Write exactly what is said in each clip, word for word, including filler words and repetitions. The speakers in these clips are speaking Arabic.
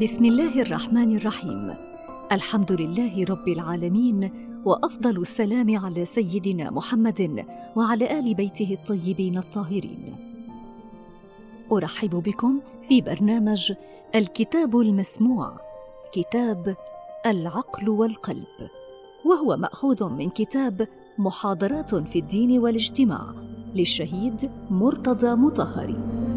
بسم الله الرحمن الرحيم. الحمد لله رب العالمين، وأفضل السلام على سيدنا محمد وعلى آل بيته الطيبين الطاهرين. أرحب بكم في برنامج الكتاب المسموع، كتاب العقل والقلب، وهو مأخوذ من كتاب محاضرات في الدين والاجتماع للشهيد مرتضى مطهري.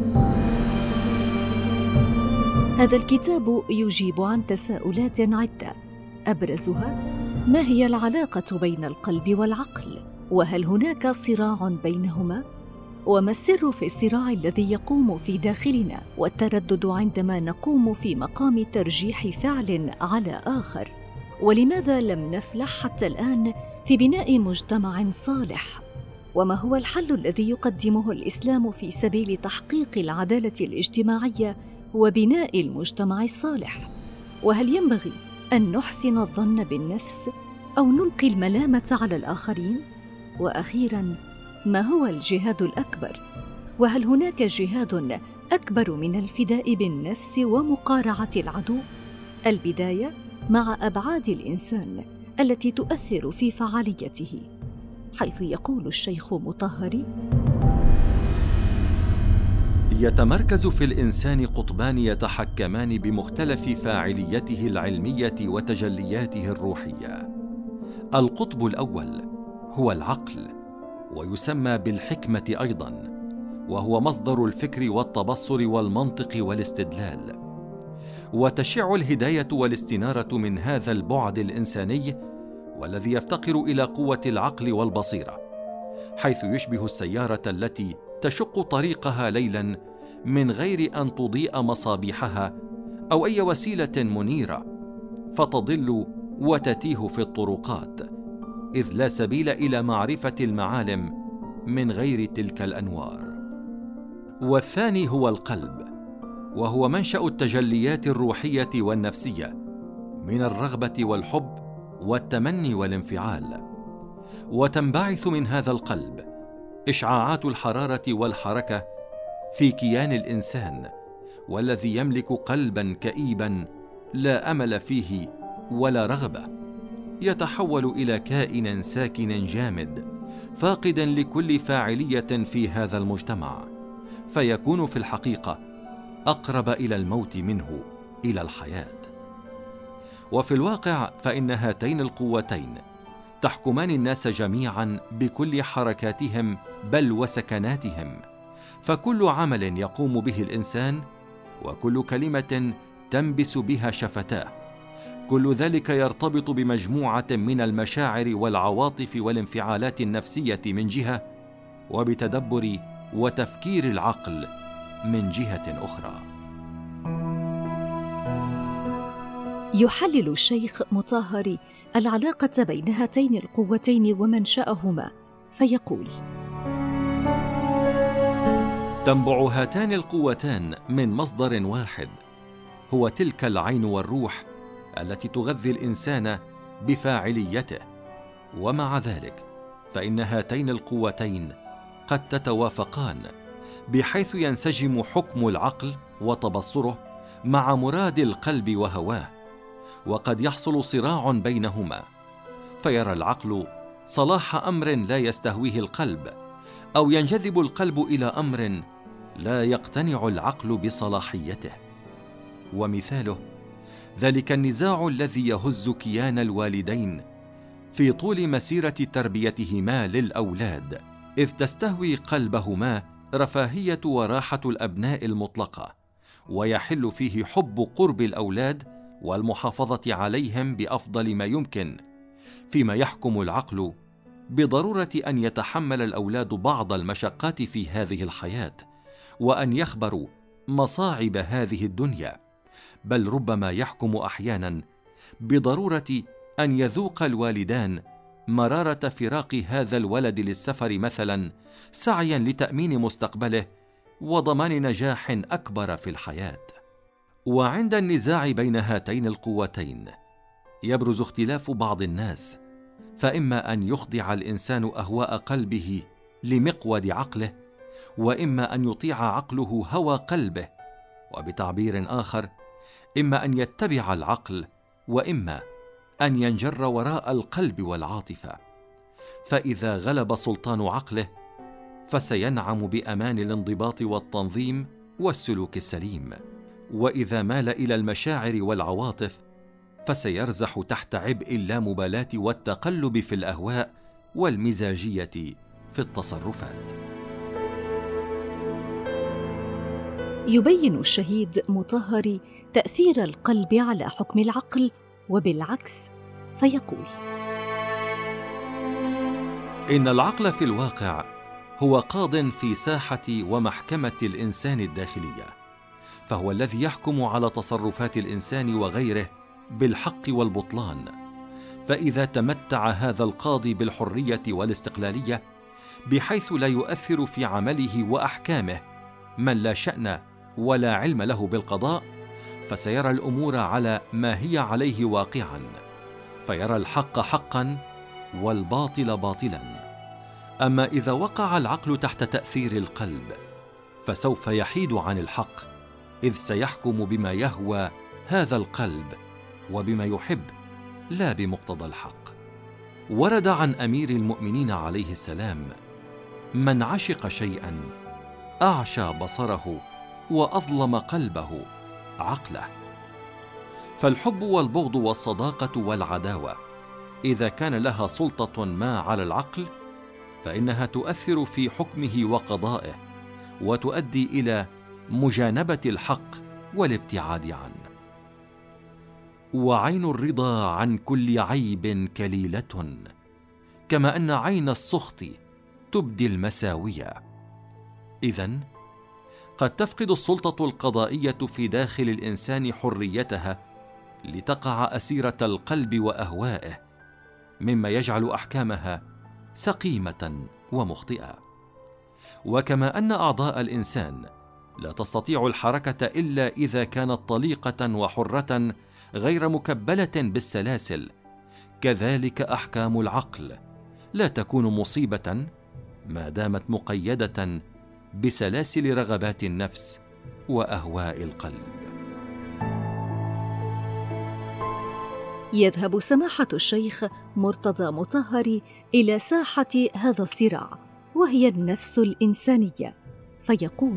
هذا الكتاب يجيب عن تساؤلات عدة، أبرزها: ما هي العلاقة بين القلب والعقل؟ وهل هناك صراع بينهما؟ وما السر في الصراع الذي يقوم في داخلنا والتردد عندما نقوم في مقام ترجيح فعل على آخر؟ ولماذا لم نفلح حتى الآن في بناء مجتمع صالح؟ وما هو الحل الذي يقدمه الإسلام في سبيل تحقيق العدالة الاجتماعية وبناء المجتمع الصالح؟ وهل ينبغي أن نحسن الظن بالنفس أو نلقي الملامة على الآخرين؟ وأخيراً، ما هو الجهاد الأكبر؟ وهل هناك جهاد أكبر من الفداء بالنفس ومقارعة العدو؟ البداية مع أبعاد الإنسان التي تؤثر في فعاليته، حيث يقول الشيخ مطهري: يتمركز في الإنسان قطبان يتحكمان بمختلف فاعليته العلمية وتجلياته الروحية. القطب الأول هو العقل، ويسمى بالحكمة أيضاً، وهو مصدر الفكر والتبصر والمنطق والاستدلال. وتشع الهداية والاستنارة من هذا البعد الإنساني، والذي يفتقر إلى قوة العقل والبصيرة، حيث يشبه السيارة التي تشق طريقها ليلاً من غير أن تضيء مصابيحها أو أي وسيلة منيرة، فتضل وتتيه في الطرقات، إذ لا سبيل إلى معرفة المعالم من غير تلك الأنوار. والثاني هو القلب، وهو منشأ التجليات الروحية والنفسية من الرغبة والحب والتمني والانفعال. وتنبعث من هذا القلب إشعاعات الحرارة والحركة في كيان الإنسان، والذي يملك قلباً كئيباً لا أمل فيه ولا رغبة، يتحول إلى كائن ساكن جامد فاقداً لكل فاعلية في هذا المجتمع، فيكون في الحقيقة أقرب إلى الموت منه إلى الحياة. وفي الواقع فإن هاتين القوتين تحكمان الناس جميعاً بكل حركاتهم بل وسكناتهم، فكل عمل يقوم به الإنسان وكل كلمة تنبس بها شفتاه، كل ذلك يرتبط بمجموعة من المشاعر والعواطف والانفعالات النفسية من جهة، وبتدبر وتفكير العقل من جهة أخرى. يحلل الشيخ مطهري العلاقة بين هاتين القوتين ومنشأهما، فيقول: تنبع هاتان القوتان من مصدر واحد، هو تلك العين والروح التي تغذي الإنسان بفاعليته. ومع ذلك فإن هاتين القوتين قد تتوافقان، بحيث ينسجم حكم العقل وتبصره مع مراد القلب وهواه، وقد يحصل صراع بينهما، فيرى العقل صلاح أمر لا يستهويه القلب، أو ينجذب القلب إلى أمر لا يقتنع العقل بصلاحيته. ومثاله ذلك النزاع الذي يهز كيان الوالدين في طول مسيرة تربيتهما للأولاد، إذ تستهوي قلبهما رفاهية وراحة الأبناء المطلقة، ويحل فيه حب قرب الأولاد والمحافظة عليهم بأفضل ما يمكن، فيما يحكم العقل بضرورة أن يتحمل الأولاد بعض المشقات في هذه الحياة، وأن يخبروا مصاعب هذه الدنيا، بل ربما يحكم أحياناً بضرورة أن يذوق الوالدان مرارة فراق هذا الولد للسفر مثلاً، سعياً لتأمين مستقبله وضمان نجاح أكبر في الحياة. وعند النزاع بين هاتين القوتين يبرز اختلاف بعض الناس، فإما أن يخضع الإنسان أهواء قلبه لمقود عقله، وإما أن يطيع عقله هوى قلبه، وبتعبير آخر إما أن يتبع العقل، وإما أن ينجر وراء القلب والعاطفة. فإذا غلب سلطان عقله فسينعم بأمان الانضباط والتنظيم والسلوك السليم، وإذا مال إلى المشاعر والعواطف فسيرزح تحت عبء اللامبالاة والتقلب في الأهواء والمزاجية في التصرفات. يبين الشهيد مطهري تأثير القلب على حكم العقل وبالعكس، فيقول: إن العقل في الواقع هو قاض في ساحة ومحكمة الإنسان الداخلية، فهو الذي يحكم على تصرفات الإنسان وغيره بالحق والبطلان. فإذا تمتع هذا القاضي بالحرية والاستقلالية بحيث لا يؤثر في عمله وأحكامه من لا شأن ولا علم له بالقضاء، فسيرى الأمور على ما هي عليه واقعاً، فيرى الحق حقاً والباطل باطلاً. أما إذا وقع العقل تحت تأثير القلب فسوف يحيد عن الحق، إذ سيحكم بما يهوى هذا القلب وبما يحب، لا بمقتضى الحق. ورد عن أمير المؤمنين عليه السلام: من عشق شيئاً أعشى بصره وأظلم قلبه عقله. فالحب والبغض والصداقة والعداوة إذا كان لها سلطة ما على العقل فإنها تؤثر في حكمه وقضائه، وتؤدي إلى مجانبة الحق والابتعاد عنه. وعين الرضا عن كل عيب كليلة، كما أن عين السخط تبدي المساوية. إذن قد تفقد السلطة القضائية في داخل الإنسان حريتها لتقع أسيرة القلب وأهوائه، مما يجعل أحكامها سقيمة ومخطئة. وكما أن أعضاء الإنسان لا تستطيع الحركة إلا إذا كانت طليقة وحرة غير مكبلة بالسلاسل، كذلك أحكام العقل لا تكون مصيبة ما دامت مقيدة بسلاسل رغبات النفس وأهواء القلب. يذهب سماحة الشيخ مرتضى مطهري إلى ساحة هذا الصراع، وهي النفس الإنسانية، فيقول: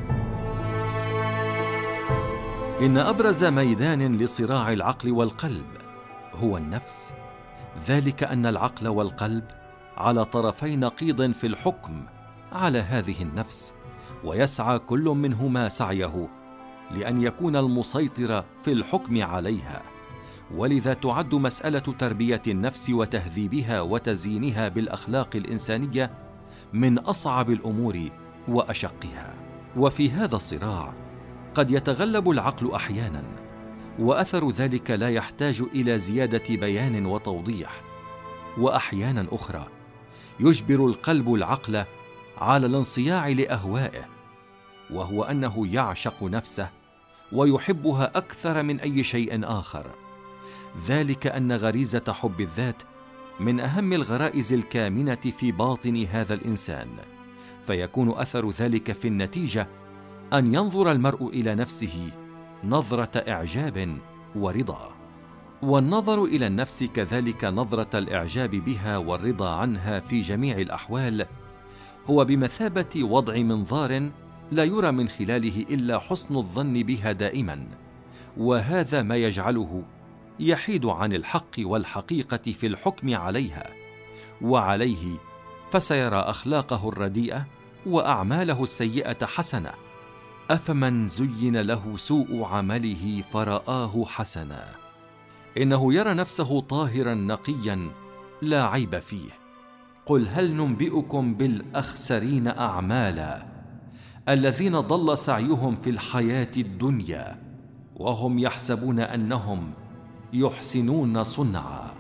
إن أبرز ميدان لصراع العقل والقلب هو النفس، ذلك أن العقل والقلب على طرفي نقيض في الحكم على هذه النفس، ويسعى كل منهما سعيه لأن يكون المسيطر في الحكم عليها. ولذا تعد مسألة تربية النفس وتهذيبها وتزيينها بالأخلاق الإنسانية من أصعب الأمور وأشقها. وفي هذا الصراع قد يتغلب العقل أحياناً، وأثر ذلك لا يحتاج إلى زيادة بيان وتوضيح، وأحياناً أخرى يجبر القلب العقل على الانصياع لأهوائه، وهو أنه يعشق نفسه ويحبها أكثر من أي شيء آخر. ذلك أن غريزة حب الذات من أهم الغرائز الكامنة في باطن هذا الإنسان، فيكون أثر ذلك في النتيجة أن ينظر المرء إلى نفسه نظرة إعجاب ورضا. والنظر إلى النفس كذلك نظرة الإعجاب بها والرضا عنها في جميع الأحوال هو بمثابة وضع منظار لا يرى من خلاله إلا حسن الظن بها دائما، وهذا ما يجعله يحيد عن الحق والحقيقة في الحكم عليها، وعليه فسيرى أخلاقه الرديئة وأعماله السيئة حسنة. أفمن زين له سوء عمله فرآه حسنا، إنه يرى نفسه طاهرا نقيا لا عيب فيه. قل هل ننبئكم بالأخسرين أعمالا الذين ضل سعيهم في الحياة الدنيا وهم يحسبون أنهم يحسنون صنعا.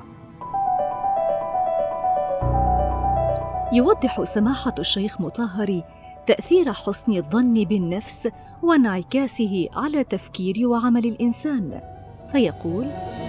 يوضح سماحة الشيخ مطهري تأثير حسن الظن بالنفس وانعكاسه على تفكير وعمل الإنسان، فيقول: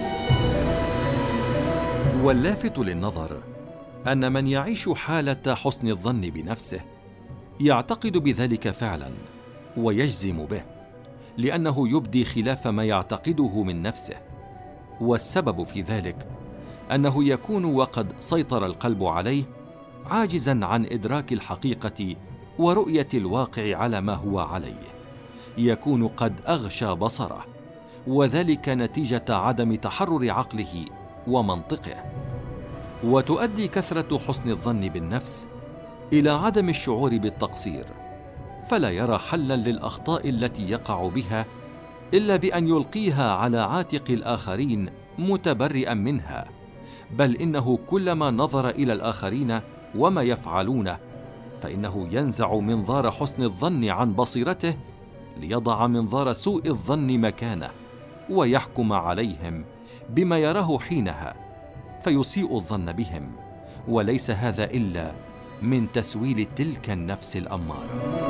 واللافت للنظر أن من يعيش حالة حسن الظن بنفسه يعتقد بذلك فعلا ويجزم به، لأنه يبدي خلاف ما يعتقده من نفسه، والسبب في ذلك أنه يكون وقد سيطر القلب عليه، عاجزاً عن إدراك الحقيقة ورؤية الواقع على ما هو عليه، يكون قد أغشى بصره، وذلك نتيجة عدم تحرر عقله ومنطقه. وتؤدي كثرة حسن الظن بالنفس إلى عدم الشعور بالتقصير، فلا يرى حلاً للأخطاء التي يقع بها إلا بأن يلقيها على عاتق الآخرين متبرئاً منها، بل إنه كلما نظر إلى الآخرين وما يفعلونه فإنه ينزع منظار حسن الظن عن بصيرته ليضع منظار سوء الظن مكانه، ويحكم عليهم بما يراه حينها، فيسيء الظن بهم، وليس هذا إلا من تسويل تلك النفس الأمارة.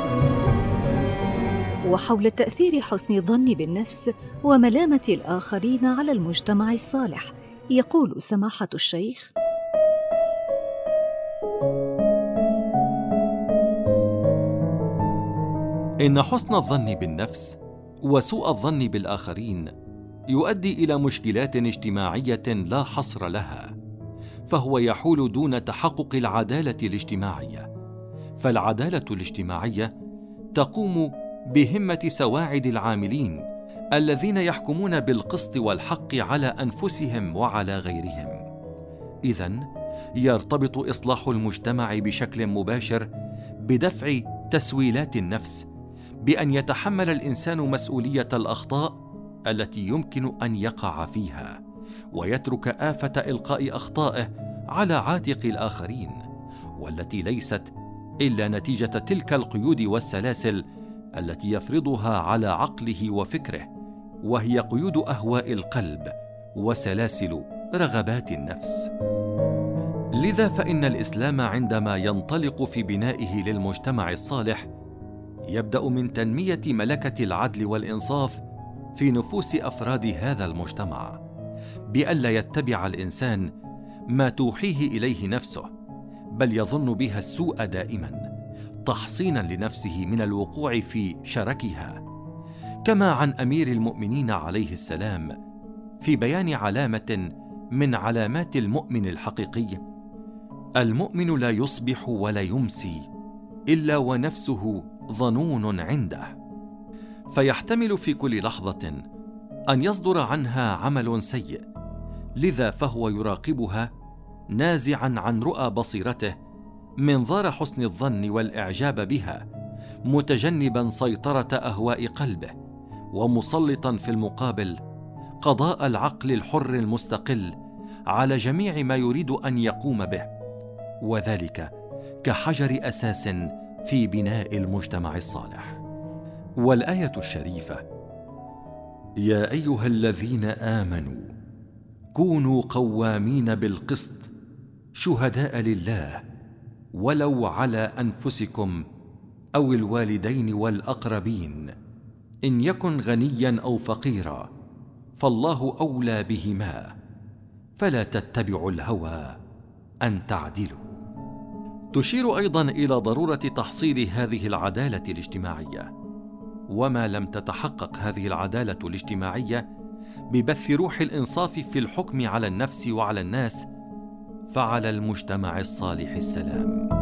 وحول تأثير حسن الظن بالنفس وملامة الآخرين على المجتمع الصالح، يقول سماحة الشيخ: إن حسن الظن بالنفس وسوء الظن بالآخرين يؤدي إلى مشكلات اجتماعية لا حصر لها، فهو يحول دون تحقق العدالة الاجتماعية. فالعدالة الاجتماعية تقوم بهمة سواعد العاملين الذين يحكمون بالقسط والحق على أنفسهم وعلى غيرهم. إذن يرتبط إصلاح المجتمع بشكل مباشر بدفع تسويلات النفس، بأن يتحمل الإنسان مسؤولية الأخطاء التي يمكن أن يقع فيها، ويترك آفة إلقاء أخطائه على عاتق الآخرين، والتي ليست إلا نتيجة تلك القيود والسلاسل التي يفرضها على عقله وفكره، وهي قيود أهواء القلب وسلاسل رغبات النفس. لذا فإن الإسلام عندما ينطلق في بنائه للمجتمع الصالح يبدأ من تنمية ملكة العدل والإنصاف في نفوس أفراد هذا المجتمع، بألا يتبع الإنسان ما توحيه إليه نفسه، بل يظن بها السوء دائما، تحصينا لنفسه من الوقوع في شركها. كما عن أمير المؤمنين عليه السلام في بيان علامة من علامات المؤمن الحقيقي: المؤمن لا يصبح ولا يمسي إلا ونفسه ظنون عنده، فيحتمل في كل لحظة أن يصدر عنها عمل سيء، لذا فهو يراقبها نازعا عن رؤى بصيرته منظار حسن الظن والإعجاب بها، متجنبا سيطرة أهواء قلبه، ومسلطا في المقابل قضاء العقل الحر المستقل على جميع ما يريد أن يقوم به، وذلك كحجر أساس في بناء المجتمع الصالح. والآية الشريفة: يا أيها الذين آمنوا كونوا قوامين بالقسط شهداء لله ولو على أنفسكم أو الوالدين والأقربين إن يكن غنيا أو فقيرا فالله أولى بهما فلا تتبعوا الهوى أن تعدلوا. تشير أيضا إلى ضرورة تحصيل هذه العدالة الاجتماعية، وما لم تتحقق هذه العدالة الاجتماعية ببث روح الإنصاف في الحكم على النفس وعلى الناس، فعلى المجتمع الصالح السلام.